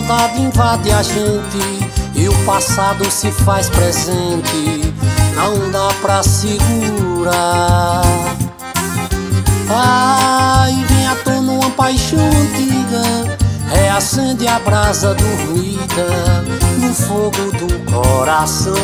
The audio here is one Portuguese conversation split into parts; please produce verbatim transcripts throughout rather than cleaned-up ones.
saudade invade a gente e o passado se faz presente, não dá pra segurar. Ai, vem à tona uma paixão antiga, reacende a brasa dormida no fogo do coração.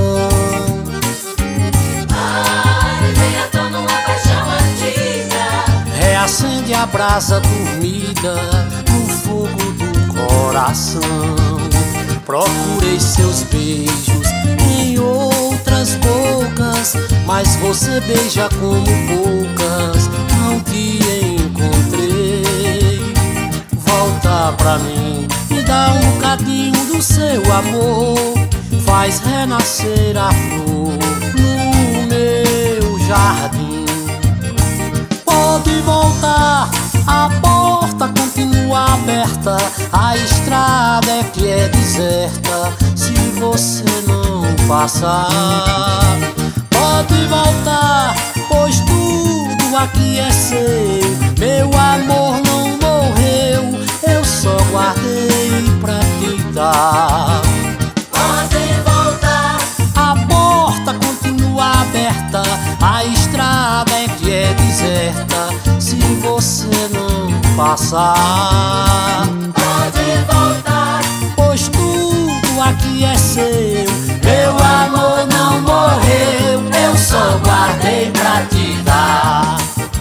Ai, vem à tona uma paixão antiga, reacende a brasa dormida no fogo do coração. Procurei seus beijos em outras bocas, mas você beija como poucas, não te encontrei. Volta pra mim, me dá um bocadinho do seu amor, faz renascer a flor no meu jardim. Pode voltar, a porta continua aberta, a estrada é que é deserta se você não passar. Pode voltar, pois tudo aqui é seu, meu amor não morreu, eu só guardei pra te dar. pode voltar, A porta continua aberta, a estrada é que é deserta se você não passar. pode voltar, Pois tudo aqui é seu, meu amor não morreu, eu só guardei pra te dar.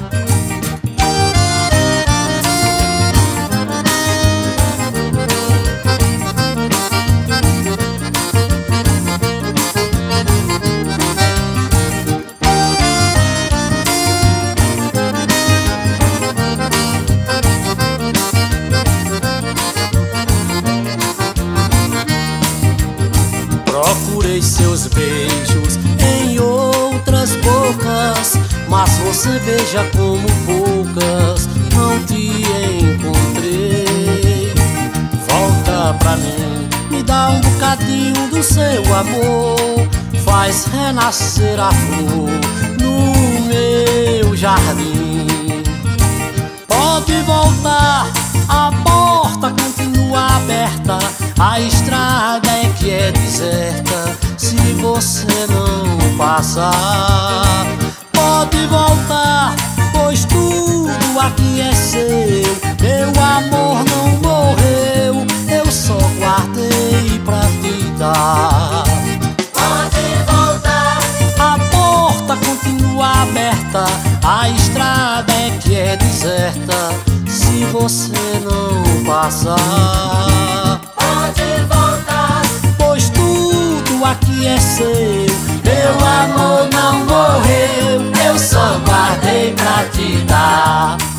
Procurei seus beijos em outras bocas, mas você beija como poucas, não te encontrei. Volta pra mim, me dá um bocadinho do seu amor, faz renascer a flor no meu jardim. Pode voltar, a porta continua aberta, a estrada é que é deserta se você não passar. Pode voltar, pois tudo aqui é seu, meu amor não morreu, eu só guardei pra te dar. pode voltar, A porta continua aberta, a estrada é que é deserta se você não passar. pode voltar, Pois tudo aqui é seu, meu amor não morreu, eu só guardei pra te dar.